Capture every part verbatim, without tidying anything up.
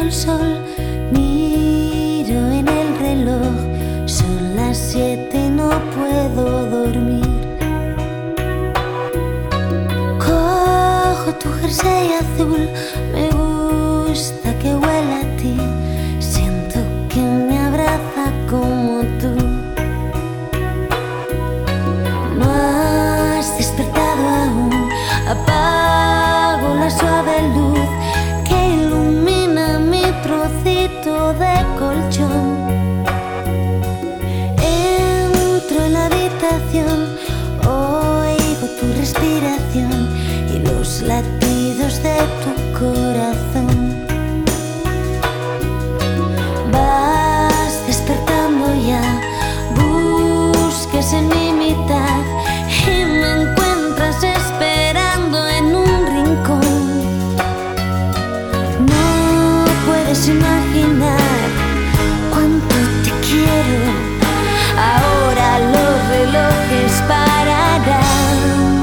el sol, miro en el reloj, son las siete y no puedo dormir. Cojo tu jersey azul, me gusta que huela a ti, siento que me abraza como tú. No has despertado aún, apago la suave luz que ilumina mi trocito de colchón. Entro en la habitación, oigo tu respiración y los latidos de tu corazón. Vas despertando ya, busques en mi mitad y me encuentras esperando en un rincón. No puedes imaginar cuánto te quiero, ahora los relojes pararán.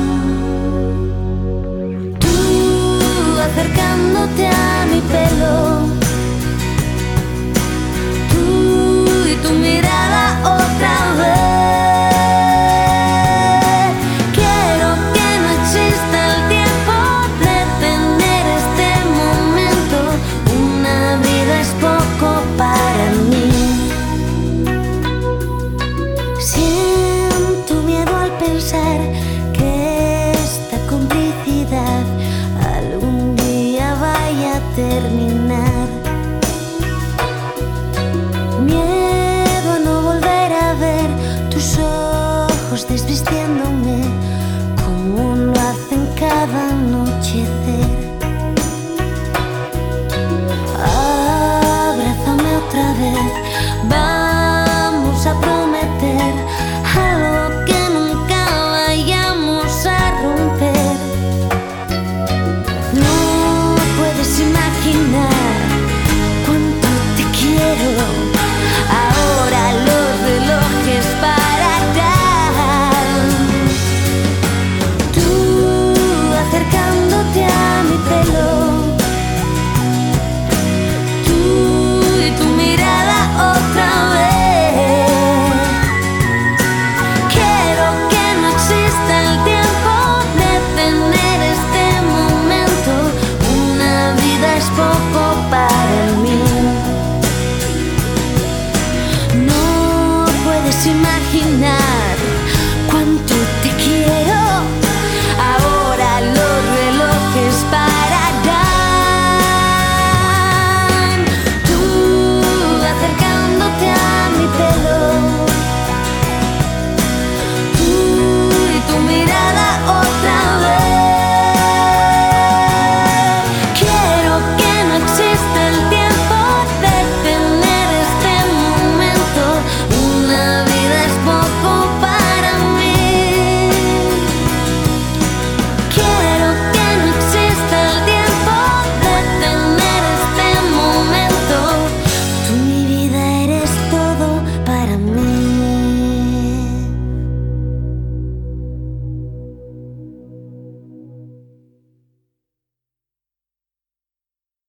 Tú acercándote a mi pelo, tú y tu mirada otra vez. Quiero que no exista el tiempo, detener este momento, una vida es poco para mí. Siento miedo al pensar que esta complicidad algún día vaya a terminar. Miedo a no volver a ver tus ojos desvistiéndome